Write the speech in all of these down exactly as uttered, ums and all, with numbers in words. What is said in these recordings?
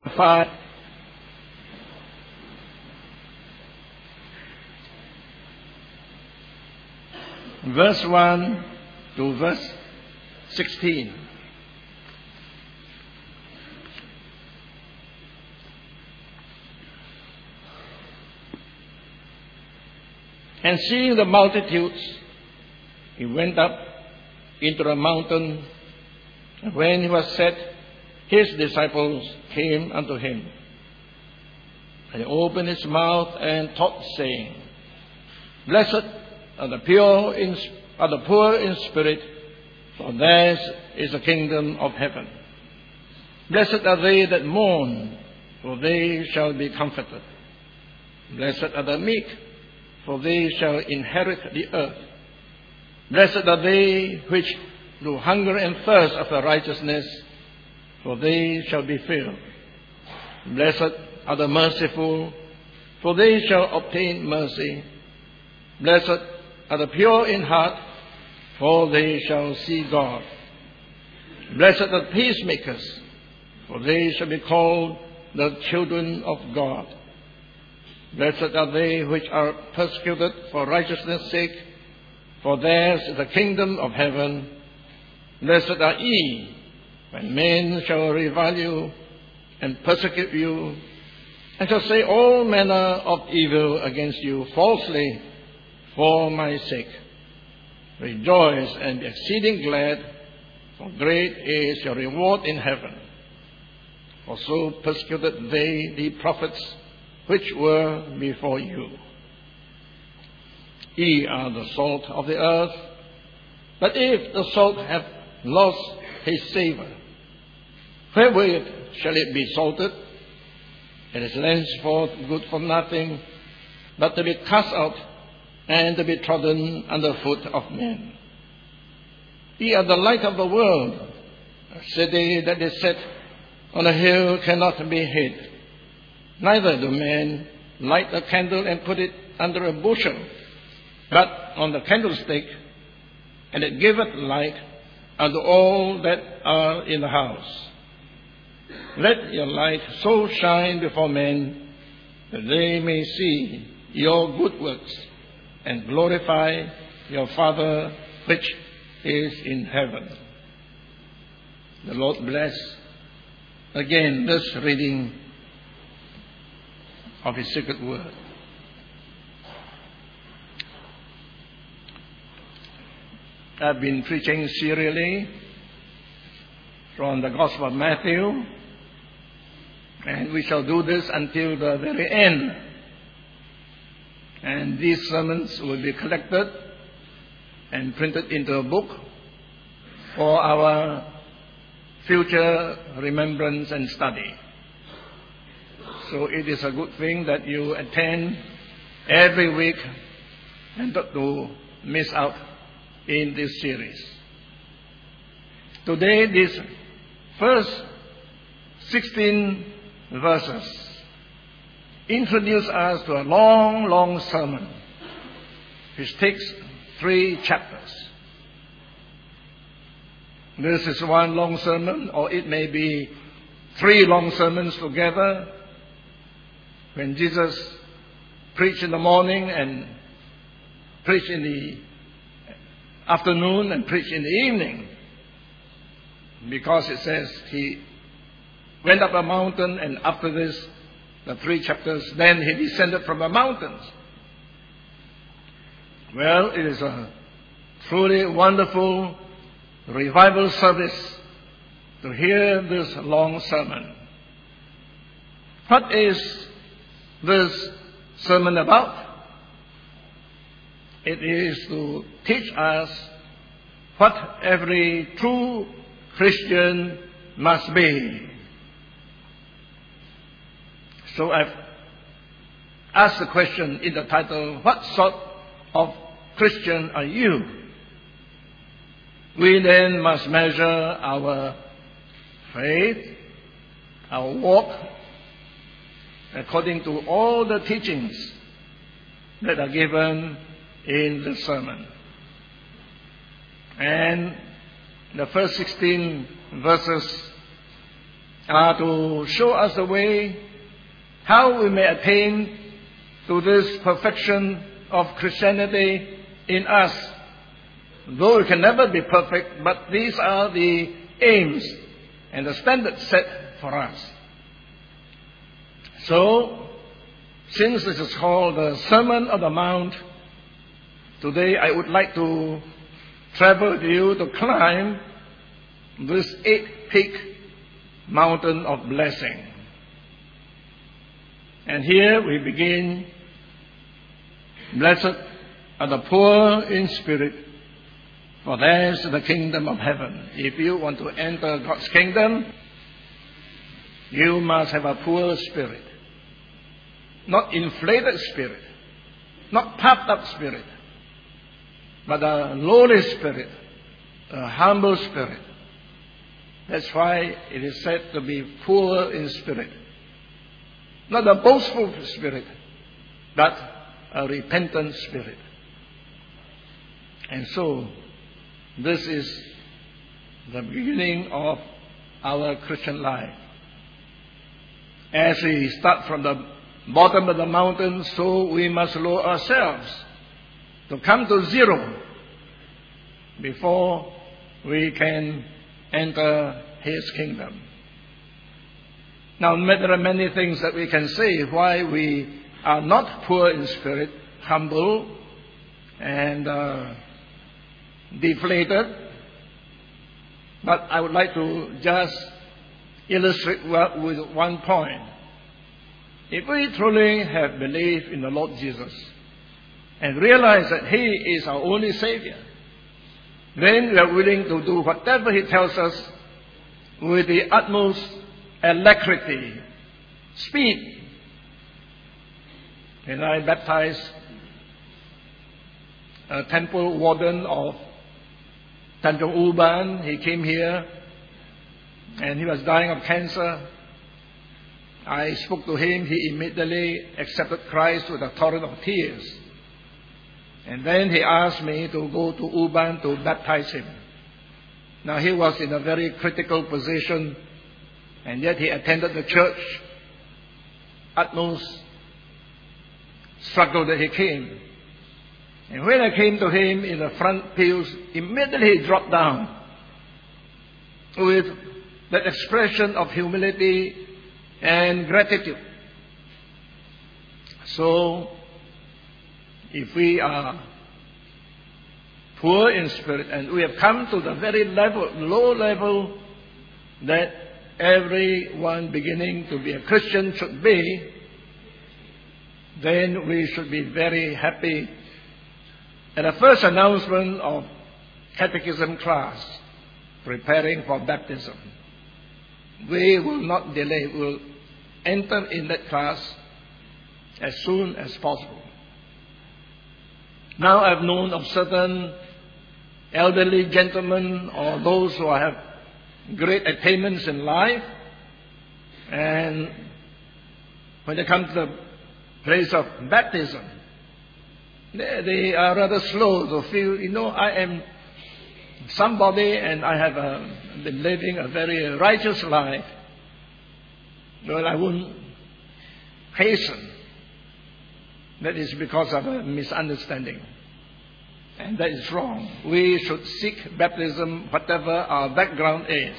five. Verse one to verse sixteen. And seeing the multitudes, he went up into the mountain, and when he was set, his disciples came unto him. And he opened his mouth and taught, saying, Blessed are the pure in, are the poor in spirit, for theirs is the kingdom of heaven. Blessed are they that mourn, for they shall be comforted. Blessed are the meek, for they shall inherit the earth. Blessed are they which do hunger and thirst after righteousness, for they shall be filled. Blessed are the merciful, for they shall obtain mercy. Blessed are the pure in heart, for they shall see God. Blessed are the peacemakers, for they shall be called the children of God. Blessed are they which are persecuted for righteousness' sake, for theirs is the kingdom of heaven. Blessed are ye, when men shall revile you and persecute you, and shall say all manner of evil against you falsely for my sake. Rejoice and be exceeding glad, for great is your reward in heaven. For so persecuted they the prophets which were before you. Ye are the salt of the earth, but if the salt have lost his savour, wherewith shall it be salted? It is henceforth good for nothing, but to be cast out and to be trodden under foot of men. Ye are the light of the world. A city that is set on a hill cannot be hid. Neither do men light a candle and put it under a bushel, but on the candlestick, and it giveth light unto all that are in the house. Let your light so shine before men, that they may see your good works, and glorify your Father which is in heaven. The Lord bless again this reading of His sacred word. I've been preaching serially from the Gospel of Matthew, and we shall do this until the very end. And these sermons will be collected and printed into a book for our future remembrance and study. So it is a good thing that you attend every week and not to miss out in this series. Today, these first sixteen verses introduce us to a long, long sermon which takes three chapters. This is one long sermon, or it may be three long sermons together. When Jesus preached in the morning and preached in the afternoon and preached in the evening, because it says he went up a mountain, and after this, the three chapters, then he descended from the mountains. Well, it is a truly wonderful revival service to hear this long sermon. What is this sermon about? It is to teach us what every true Christian must be. So I've asked the question in the title, what sort of Christian are you? We then must measure our faith, our walk, according to all the teachings that are given in the sermon. And the first sixteen verses are to show us the way how we may attain to this perfection of Christianity in us. Though we can never be perfect, but these are the aims and the standards set for us. So, since this is called the Sermon on the Mount, today I would like to travel with you to climb this eight-peak mountain of blessing. And here we begin, blessed are the poor in spirit, for theirs is the kingdom of heaven. If you want to enter God's kingdom, you must have a poor spirit. Not inflated spirit, not puffed up spirit, but a lowly spirit, a humble spirit. That's why it is said to be poor in spirit. Not a boastful spirit, but a repentant spirit. And so, this is the beginning of our Christian life. As we start from the bottom of the mountain, so we must lower ourselves to come to zero before we can enter His kingdom. Now, there are many things that we can say why we are not poor in spirit, humble, and uh, deflated. But I would like to just illustrate with one point. If we truly have believed in the Lord Jesus and realize that He is our only Savior, then we are willing to do whatever He tells us with the utmost alacrity, speed. When I baptized a temple warden of Tanjung Uban, he came here and he was dying of cancer. I spoke to him. He immediately accepted Christ with a torrent of tears. And then he asked me to go to Uban to baptize him. Now he was in a very critical position, and yet he attended the church. Utmost struggle that he came. And when I came to him in the front pews, immediately he dropped down with that expression of humility and gratitude. So, if we are poor in spirit and we have come to the very level, low level that everyone beginning to be a Christian should be, then we should be very happy. At the first announcement of catechism class, preparing for baptism, we will not delay. We will enter in that class as soon as possible. Now I've known of certain elderly gentlemen or those who have great attainments in life, and when they come to the place of baptism, they, they are rather slow to feel, you know, I am somebody and I have uh, been living a very righteous life. Well, I won't hasten. That is because of a misunderstanding. And that is wrong. We should seek baptism whatever our background is.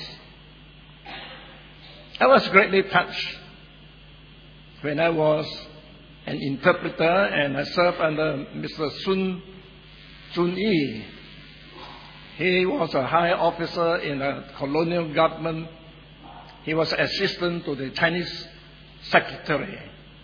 I was greatly touched when I was an interpreter and I served under Mister Sun Sun Yi. He was a high officer in the colonial government. He was assistant to the Chinese secretary.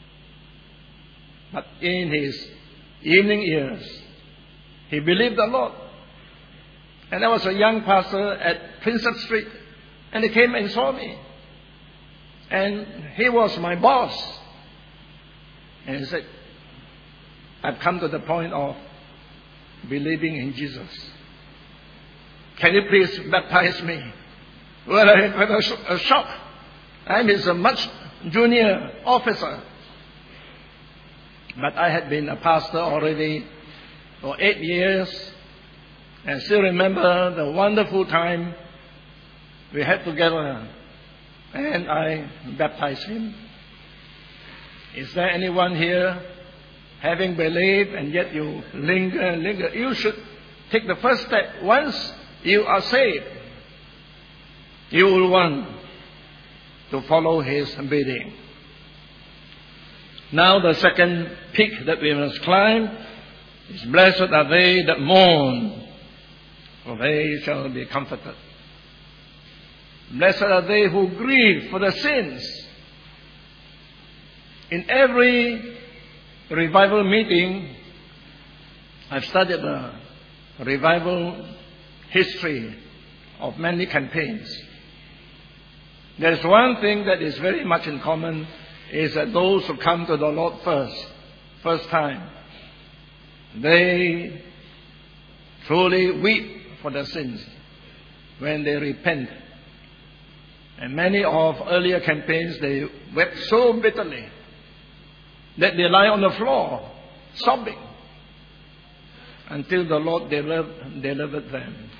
But in his evening years, he believed the Lord. And I was a young pastor at Princess Street, and he came and saw me. And he was my boss. And he said, I've come to the point of believing in Jesus. Can you please baptize me? Well, I had a, sh- a shock. I'm his a much junior officer. But I had been a pastor already for eight years. And still remember the wonderful time we had together and I baptized him. Is there anyone here having believed and yet you linger, linger? You should take the first step. Once you are saved, you will want to follow his bidding. Now the second peak that we must climb is, blessed are they that mourn, for they shall be comforted. Blessed are they who grieve for their sins. In every revival meeting, I've studied the revival history of many campaigns. There's one thing that is very much in common, is that those who come to the Lord first, first time, they truly weep for their sins when they repent. And many of earlier campaigns, they wept so bitterly that they lie on the floor, sobbing, until the Lord delivered, delivered them.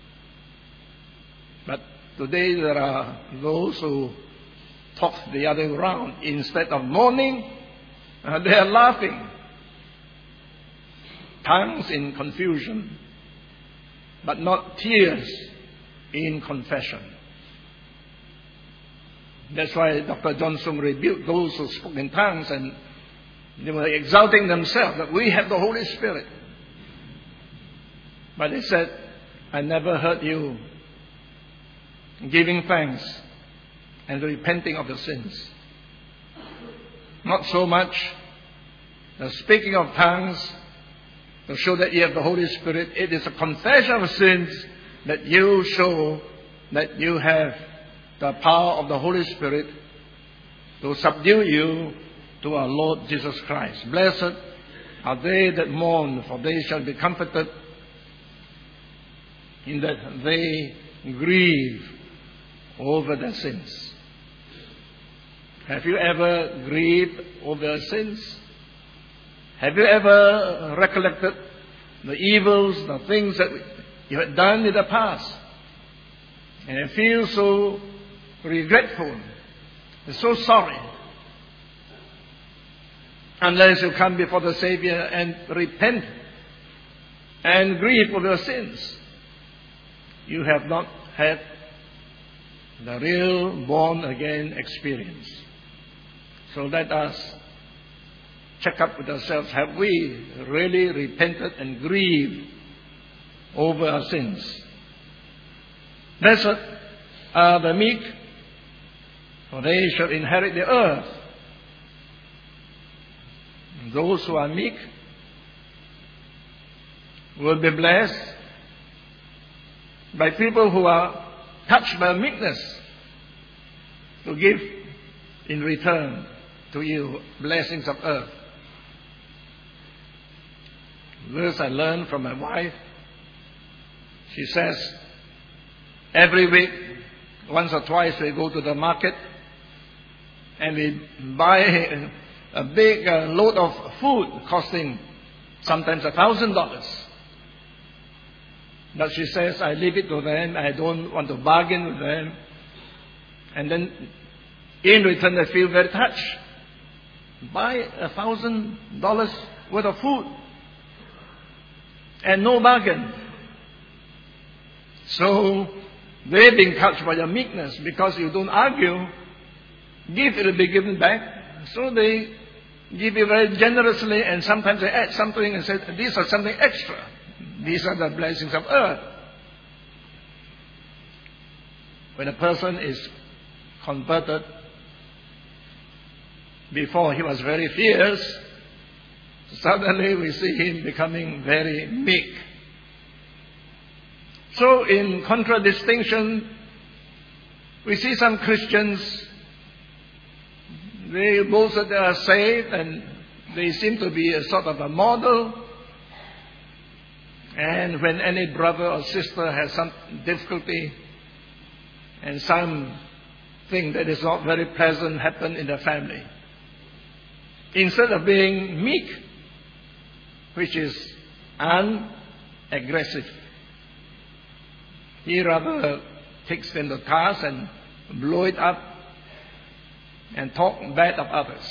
But today there are those who talk the other way around. Instead of mourning, uh, they are laughing. Tongues in confusion, but not tears in confession. That's why Doctor Johnson rebuked those who spoke in tongues, and they were exalting themselves that we have the Holy Spirit. But he said, I never heard you giving thanks and repenting of your sins. Not so much the speaking of tongues to show that you have the Holy Spirit. It is a confession of sins that you show that you have the power of the Holy Spirit to subdue you to our Lord Jesus Christ. Blessed are they that mourn, for they shall be comforted, in that they grieve over their sins. Have you ever grieved over your sins? Have you ever recollected the evils, the things that you had done in the past, and you feel so regretful and so sorry? Unless you come before the Savior and repent and grieve for your sins, you have not had the real born-again experience. So let us check up with ourselves. Have we really repented and grieved over our sins? Blessed are the meek, for they shall inherit the earth. Those who are meek will be blessed by people who are touched by meekness to give in return to you blessings of earth. This I learned from my wife. She says, every week, once or twice, we go to the market and we buy a, a big uh, load of food costing sometimes a thousand dollars. But she says, I leave it to them. I don't want to bargain with them. And then in return, I feel very touched. Buy a thousand dollars worth of food and no bargain. So they're being touched by your meekness because you don't argue. Give, it will be given back. So they give you very generously, and sometimes they add something and say, these are something extra. These are the blessings of earth. When a person is converted, before he was very fierce, suddenly we see him becoming very meek. So in contradistinction, we see some Christians, they boast that they are saved and they seem to be a sort of a model. And when any brother or sister has some difficulty and something that is not very pleasant happen in the family, instead of being meek, which is unaggressive, he rather takes them to task and blow it up and talk bad of others.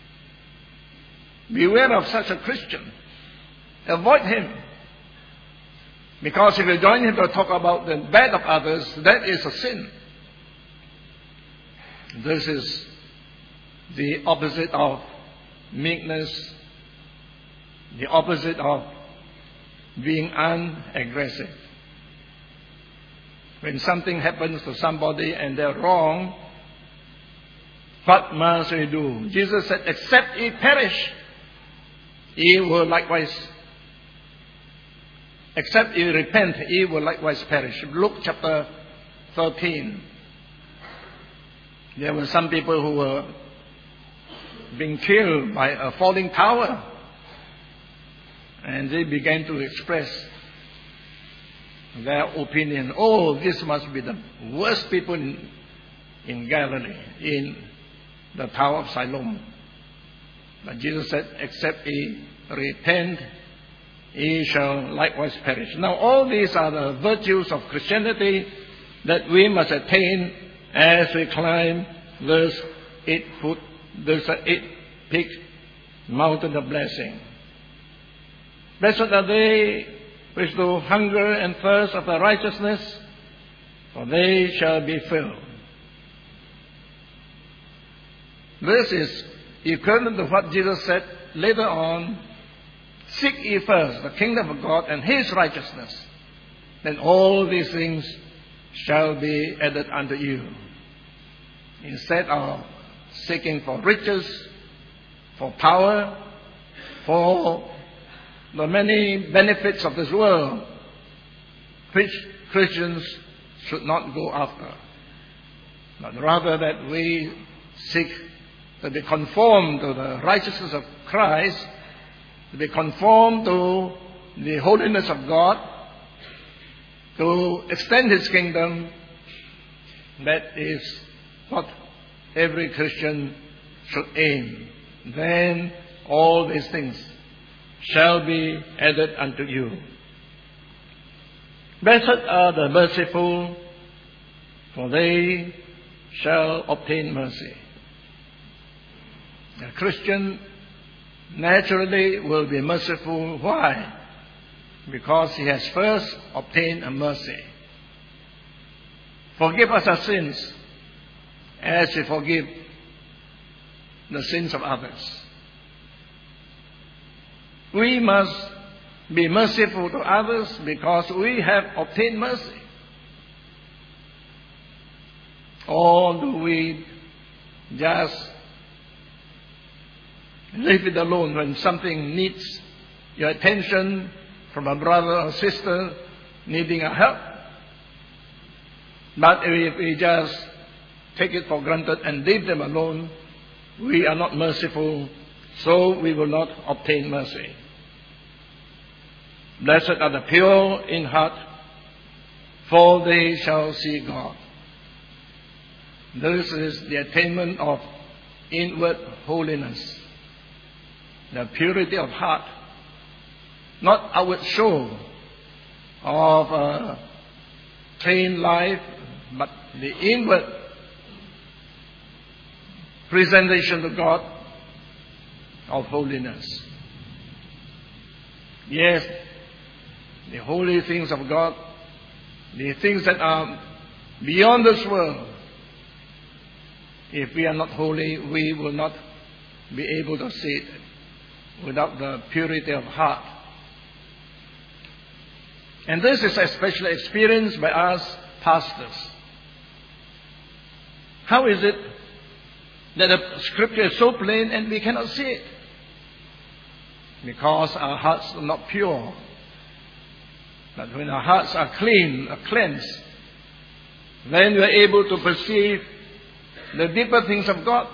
Beware of such a Christian. Avoid him. Because if you join him to talk about the bad of others, that is a sin. This is the opposite of meekness, the opposite of being unaggressive. When something happens to somebody and they're wrong, what must we do? Jesus said, except ye perish, ye will likewise, except ye repent, ye will likewise perish. Luke chapter thirteen. There were some people who were being killed by a falling tower. And they began to express their opinion. Oh, this must be the worst people in, in Galilee, in the Tower of Siloam. But Jesus said, except ye repent, ye shall likewise perish. Now, all these are the virtues of Christianity that we must attain as we climb this eight foot, this eight peak mountain of blessing. Blessed are they which do hunger and thirst after righteousness, for they shall be filled. This is equivalent to what Jesus said later on, seek ye first the kingdom of God and his righteousness, then all these things shall be added unto you. Instead of seeking for riches, for power, for the many benefits of this world, which Christians should not go after, but rather that we seek to be conformed to the righteousness of Christ, to be conformed to the holiness of God, to extend his kingdom. That is what every Christian should aim. Then all these things shall be added unto you. Blessed are the merciful, for they shall obtain mercy. A Christian naturally will be merciful. Why? Because he has first obtained a mercy. Forgive us our sins as we forgive the sins of others. We must be merciful to others because we have obtained mercy. Or do we just leave it alone when something needs your attention from a brother or sister needing a help? But if we just take it for granted and leave them alone, we are not merciful, so we will not obtain mercy. Blessed are the pure in heart, for they shall see God. This is the attainment of inward holiness, the purity of heart, not outward show of a clean life, but the inward presentation to God of holiness. Yes, the holy things of God, the things that are beyond this world, if we are not holy, we will not be able to see it without the purity of heart. And this is especially experienced by us pastors. How is it that the scripture is so plain and we cannot see it? Because our hearts are not pure. But when our hearts are clean, are cleansed, then we are able to perceive the deeper things of God,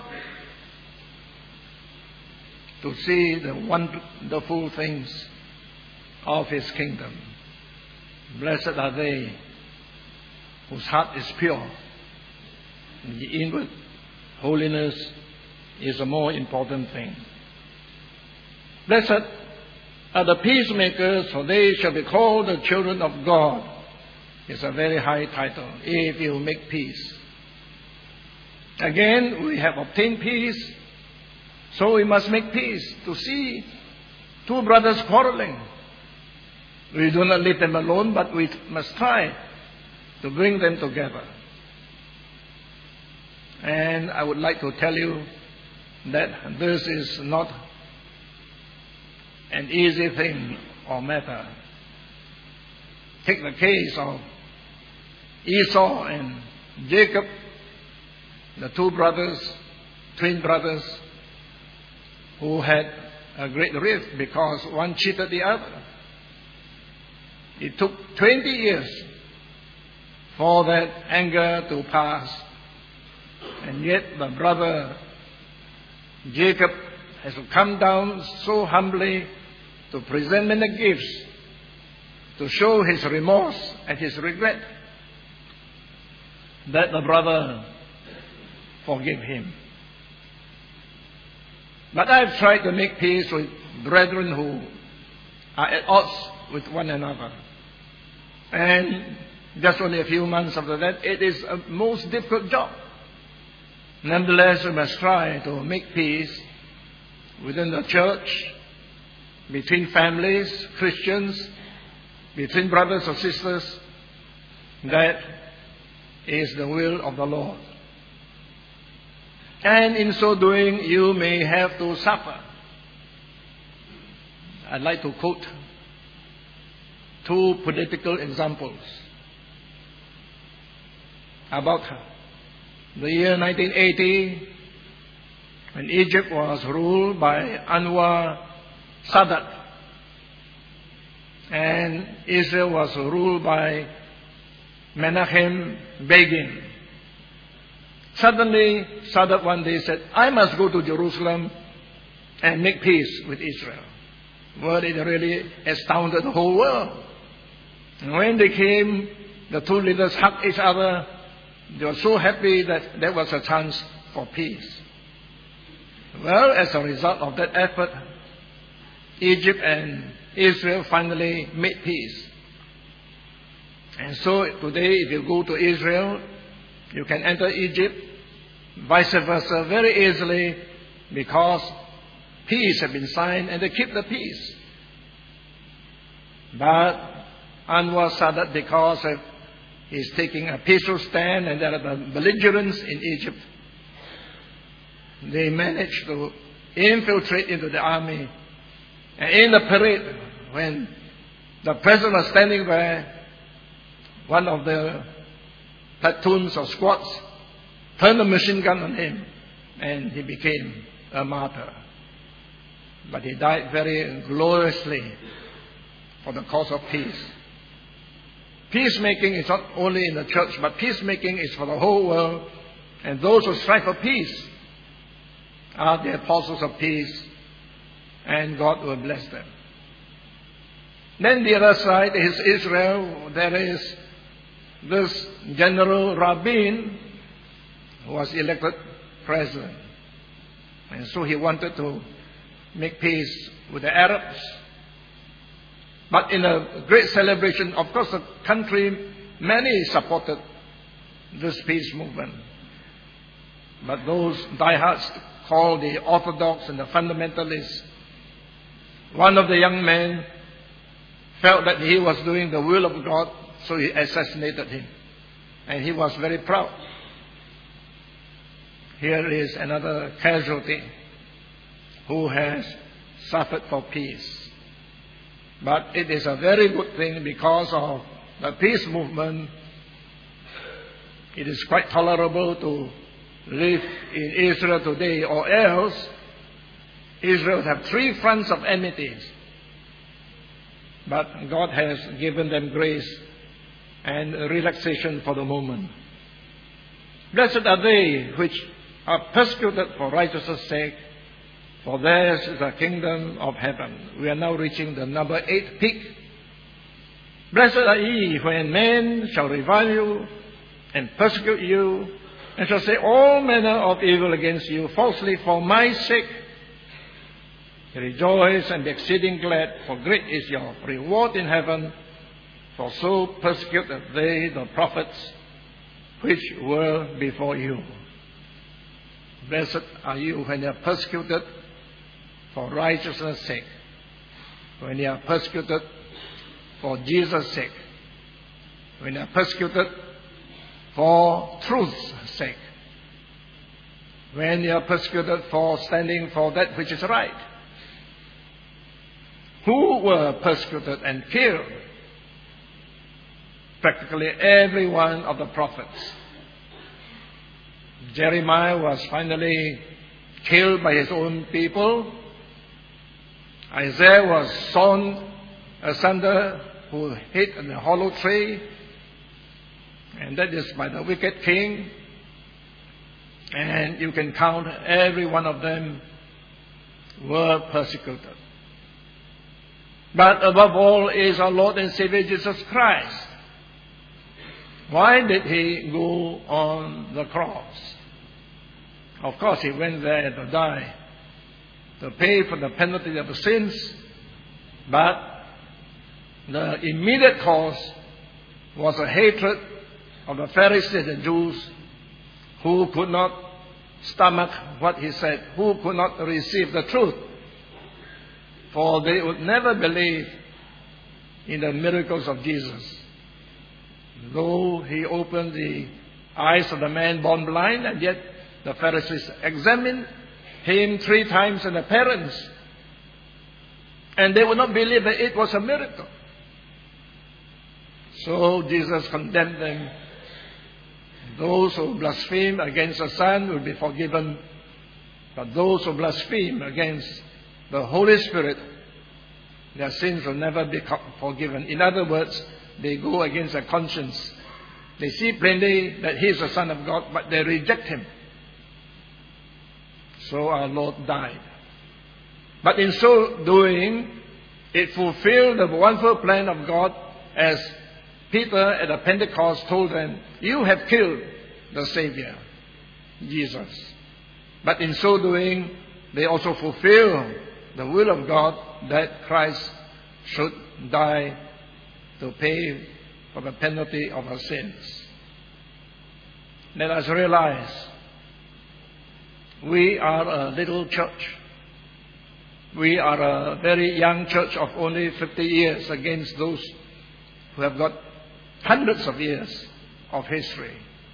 to see the wonderful things of his kingdom. Blessed are they whose heart is pure. And the inward holiness is a more important thing. Blessed are the peacemakers, for they shall be called the children of God. It's a very high title, if you make peace. Again, we have obtained peace, so we must make peace. To see two brothers quarreling, we do not leave them alone, but we must try to bring them together. And I would like to tell you that this is not an easy thing or matter. Take the case of Esau and Jacob, the two brothers, twin brothers, who had a great rift because one cheated the other. It took twenty years for that anger to pass. And yet the brother Jacob has to come down so humbly to present many gifts to show his remorse and his regret that the brother forgive him. But I've tried to make peace with brethren who are at odds with one another. And just only a few months after that, it is a most difficult job. Nonetheless, we must try to make peace within the church, between families, Christians, between brothers or sisters. That is the will of the Lord. And in so doing, you may have to suffer. I'd like to quote two political examples about the year nineteen eighty, when Egypt was ruled by Anwar Sadat and Israel was ruled by Menachem Begin. Suddenly, Sadat one day said, I must go to Jerusalem and make peace with Israel. Well, it really astounded the whole world. And when they came, the two leaders hugged each other. They were so happy that there was a chance for peace. Well, as a result of that effort, Egypt and Israel finally made peace. And so today, if you go to Israel, you can enter Egypt, vice versa, very easily, because peace has been signed and they keep the peace. But Anwar Sadat, because of he's taking a peaceful stand and there are belligerents in Egypt, they managed to infiltrate into the army. And in the parade, when the president was standing there, one of the platoons or squads turned a machine gun on him and he became a martyr. But he died very gloriously for the cause of peace. Peacemaking is not only in the church, but peacemaking is for the whole world. And those who strive for peace are the apostles of peace, and God will bless them. Then the other side is Israel. There is this General Rabin who was elected president. And so he wanted to make peace with the Arabs. But in a great celebration, of course, the country, many supported this peace movement. But those diehards called the Orthodox and the fundamentalists, one of the young men felt that he was doing the will of God, so he assassinated him. And he was very proud. Here is another casualty who has suffered for peace. But it is a very good thing because of the peace movement. It is quite tolerable to live in Israel today, or else Israel would have three fronts of enmities. But God has given them grace and relaxation for the moment. Blessed are they which are persecuted for righteousness' sake, for theirs is the kingdom of heaven. We are now reaching the number eight peak. Blessed are ye when men shall revile you and persecute you, and shall say all manner of evil against you falsely for my sake. Rejoice and be exceeding glad, for great is your reward in heaven. For so persecuted they the prophets which were before you. Blessed are you when you are persecuted for righteousness' sake, when you are persecuted for Jesus' sake, when you are persecuted for truth's sake, when you are persecuted for standing for that which is right. Who were persecuted and killed? Practically every one of the prophets. Jeremiah was finally killed by his own people. Isaiah was sawn asunder, who hid in a hollow tree, and that is by the wicked king. And you can count every one of them were persecuted. But above all is our Lord and Savior Jesus Christ. Why did he go on the cross? Of course, he went there to die, to pay for the penalty of the sins, but the immediate cause was a hatred of the Pharisees and Jews, who could not stomach what he said, who could not receive the truth, for they would never believe in the miracles of Jesus. Though he opened the eyes of the man born blind, and yet the Pharisees examined him three times in appearance, and they would not believe that it was a miracle. So Jesus condemned them. Those who blaspheme against the Son will be forgiven, but those who blaspheme against the Holy Spirit, their sins will never be forgiven. In other words, they go against their conscience. They see plainly that he is the Son of God, but they reject him. So our Lord died. But in so doing, it fulfilled the wonderful plan of God, as Peter at the Pentecost told them, you have killed the Savior, Jesus. But in so doing, they also fulfill the will of God that Christ should die to pay for the penalty of our sins. Let us realize we are a little church. We are a very young church of only fifty years against those who have got hundreds of years of history.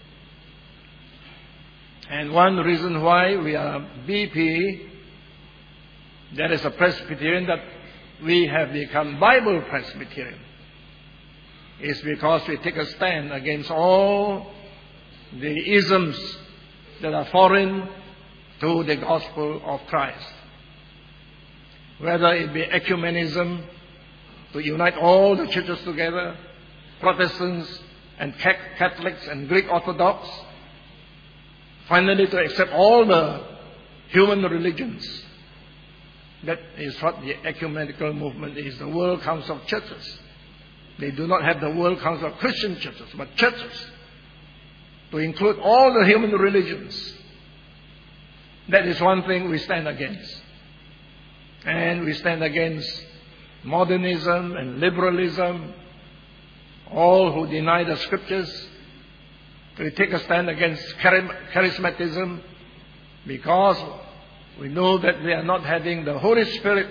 And one reason why we are B P, that is a Presbyterian, that we have become Bible Presbyterian, is because we take a stand against all the isms that are foreign to the gospel of Christ. Whether it be ecumenism, to unite all the churches together, Protestants and Catholics and Greek Orthodox, finally to accept all the human religions. That is what the ecumenical movement is, the World Council of Churches. They do not have the World Council of Christian Churches, but churches, to include all the human religions. That is one thing we stand against. And we stand against modernism and liberalism, all who deny the scriptures. We take a stand against charismatism, because we know that they are not having the Holy Spirit.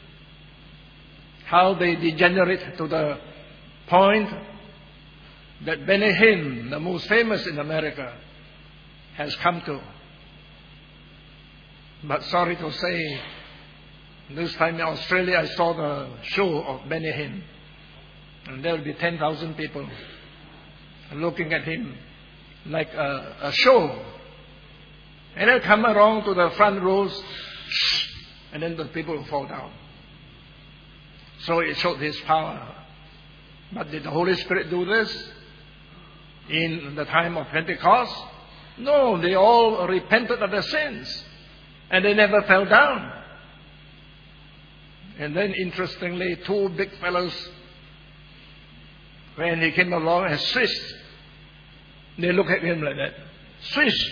How they degenerate to the point that Benny Hinn, the most famous in America, has come to. But sorry to say, this time in Australia I saw the show of Benny Hinn, and there will be ten thousand people looking at him like a, a show. And they'll come around to the front rows, and then the people will fall down. So it showed his power. But did the Holy Spirit do this in the time of Pentecost? No, they all repented of their sins, and they never fell down. And then, interestingly, two big fellows, when he came along, and swish. They look at him like that. Swish!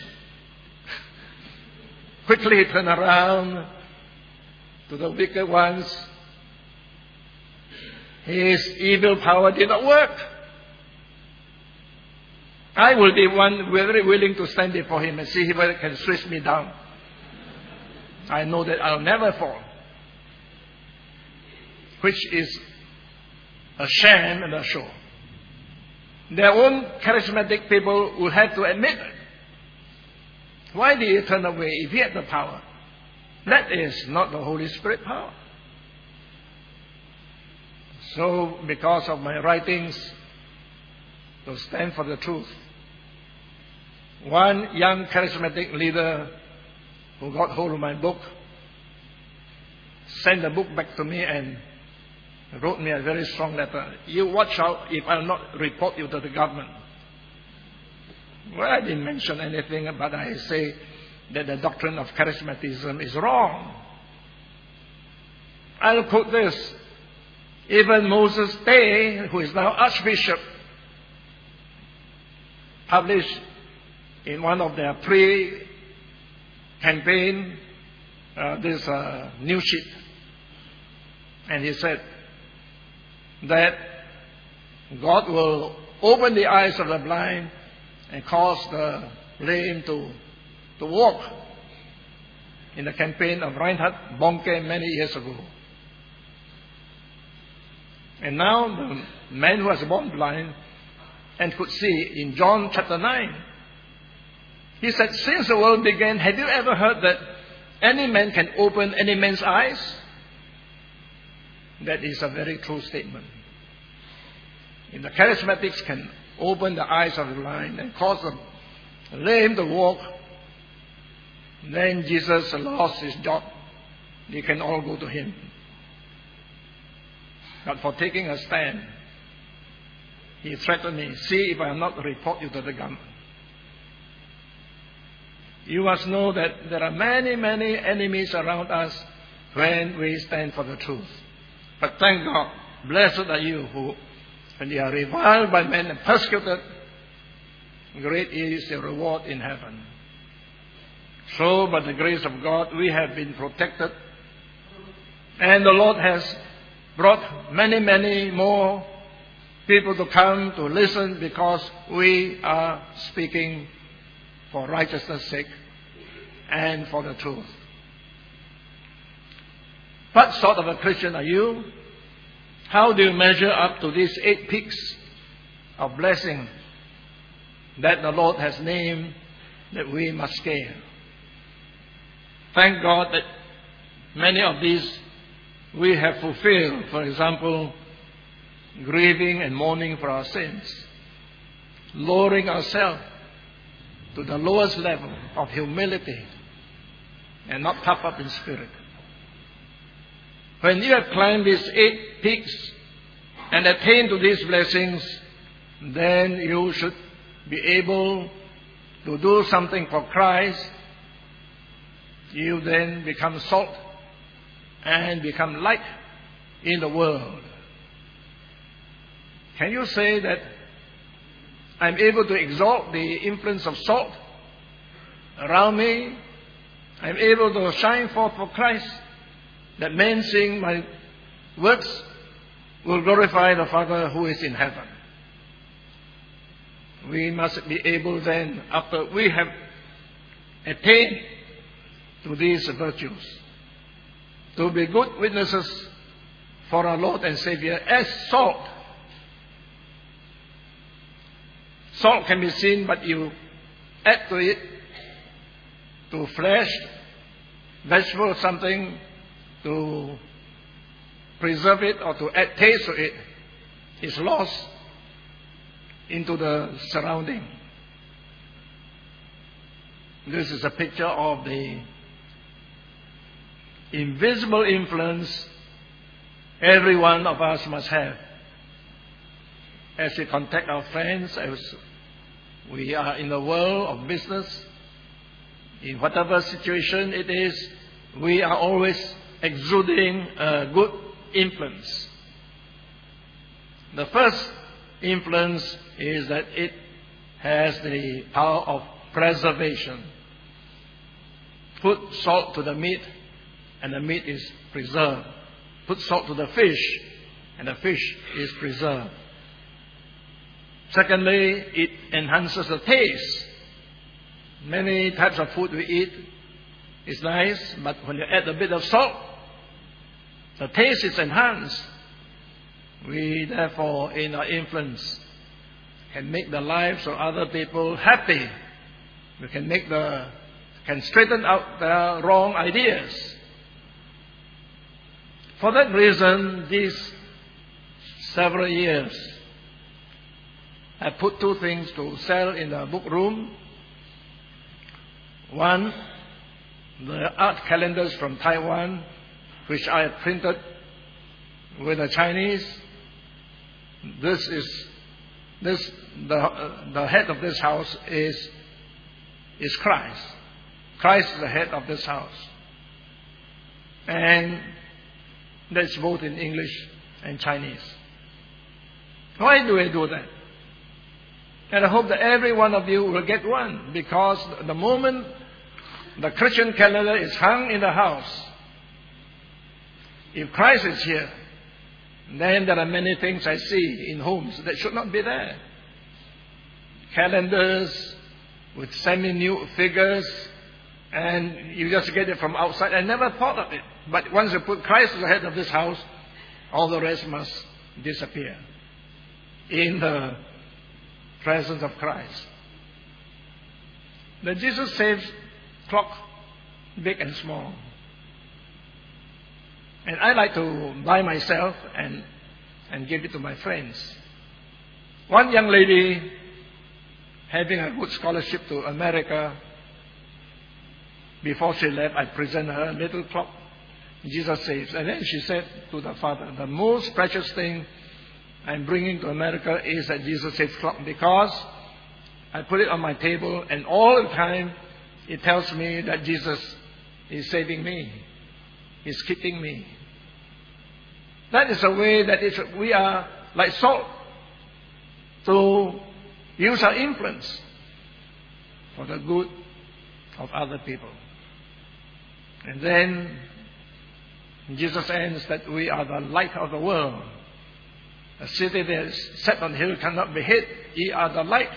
Quickly turn around to the wicked ones. His evil power did not work. I will be one very willing to stand before him and see whether he can switch me down. I know that I'll never fall. Which is a shame and a show. Their own charismatic people will have to admit it. Why did he turn away if he had the power? That is not the Holy Spirit power. So, because of my writings to stand for the truth, one young charismatic leader who got hold of my book sent the book back to me and wrote me a very strong letter. You watch out if I'll not report you to the government. Well, I didn't mention anything, but I say that the doctrine of charismatism is wrong. I'll quote this. Even Moses Day, who is now Archbishop, published in one of their pre-campaign uh, this uh, news sheet. And he said that God will open the eyes of the blind and cause the lame to, to walk, in the campaign of Reinhard Bonke many years ago. And now the man who was born blind and could see, in John chapter nine, he said, since the world began, have you ever heard that any man can open any man's eyes? That is a very true statement. If the charismatics can open the eyes of the blind and cause the lame to walk, then Jesus lost his job. They can all go to him. But for taking a stand, he threatened me, see if I will not report you to the government. You must know that there are many, many enemies around us when we stand for the truth. But thank God, blessed are you who, when they are reviled by men and persecuted, great is your reward in heaven. So, by the grace of God, we have been protected. And the Lord has brought many, many more people to come to listen because we are speaking for righteousness' sake and for the truth. What sort of a Christian are you? How do you measure up to these eight peaks of blessing that the Lord has named that we must scale? Thank God that many of these we have fulfilled. For example, grieving and mourning for our sins, lowering ourselves to the lowest level of humility and not puffed up in spirit. When you have climbed these eight peaks and attained to these blessings, then you should be able to do something for Christ. You then become salt and become light in the world. Can you say that I'm able to exalt the influence of salt around me? I'm able to shine forth for Christ, that men seeing my works will glorify the Father who is in heaven. We must be able then, after we have attained to these virtues, to be good witnesses for our Lord and Savior as salt. Salt can be seen, but you add to it, to flesh, vegetable, something, to preserve it or to add taste to it, is lost into the surrounding. This is a picture of the invisible influence every one of us must have as we contact our friends, as we are in the world of business, in whatever situation it is, we are always exuding a good influence. The first influence is that it has the power of preservation. Put salt to the meat, and the meat is preserved. Put salt to the fish, and the fish is preserved. Secondly, it enhances the taste. Many types of food we eat is nice, but when you add a bit of salt, the taste is enhanced. We, therefore, in our influence, can make the lives of other people happy. We can make the, can straighten out their wrong ideas. For that reason, these several years, I put two things to sell in the book room. One, the art calendars from Taiwan, which I have printed with the Chinese. This is this the the head of this house is is Christ. Christ is the head of this house, and that's both in English and Chinese. Why do I do that? And I hope that every one of you will get one, because the moment the Christian calendar is hung in the house, if Christ is here, then there are many things I see in homes that should not be there. Calendars with semi-nude figures, and you just get it from outside. I never thought of it. But once you put Christ as the head of this house, all the rest must disappear in the presence of Christ. The Jesus Saves clock, big and small. And I like to buy myself and, and give it to my friends. One young lady, having a good scholarship to America, before she left, I presented her a little clock, Jesus Saves. And then she said to the father, the most precious thing I'm bringing to America is a Jesus Saves clock, because I put it on my table and all the time it tells me that Jesus is saving me. He's keeping me. That is a way that is, we are like salt to use our influence for the good of other people. And then Jesus ends that we are the light of the world. A city that is set on a hill cannot be hid. Ye are the light.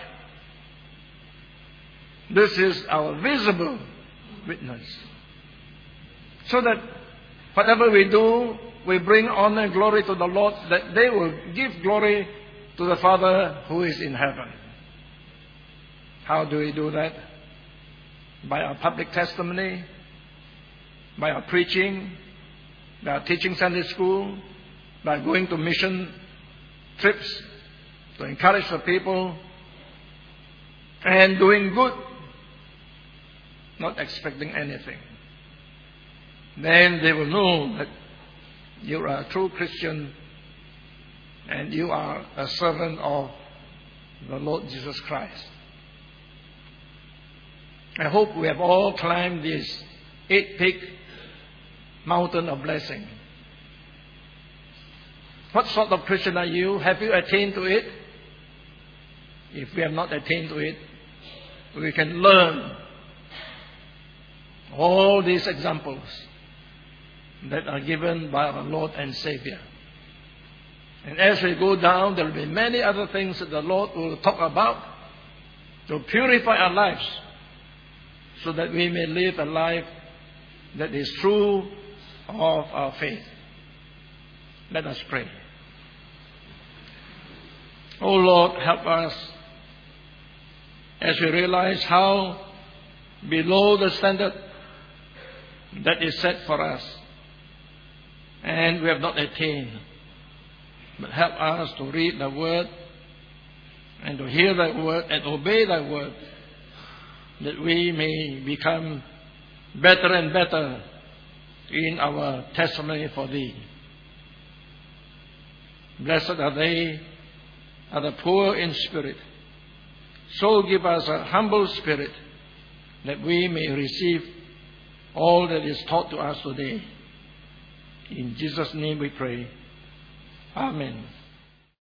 This is our visible witness. So that whatever we do, we bring honor and glory to the Lord, that they will give glory to the Father who is in heaven. How do we do that? By our public testimony, by our preaching, by our teaching Sunday school, by going to mission trips to encourage the people, and doing good, not expecting anything. Then they will know that you are a true Christian and you are a servant of the Lord Jesus Christ. I hope we have all climbed this eight-peak mountain of blessing. What sort of Christian are you? Have you attained to it? If we have not attained to it, we can learn all these examples that are given by our Lord and Savior. And as we go down, there will be many other things that the Lord will talk about to purify our lives so that we may live a life that is true of our faith. Let us pray. Oh Lord, help us as we realize how below the standard that is set for us, and we have not attained. But help us to read the Word and to hear Thy Word and obey Thy Word, that we may become better and better in our testimony for Thee. Blessed are they, are the poor in spirit. So give us a humble spirit, that we may receive all that is taught to us today. In Jesus' name we pray. Amen.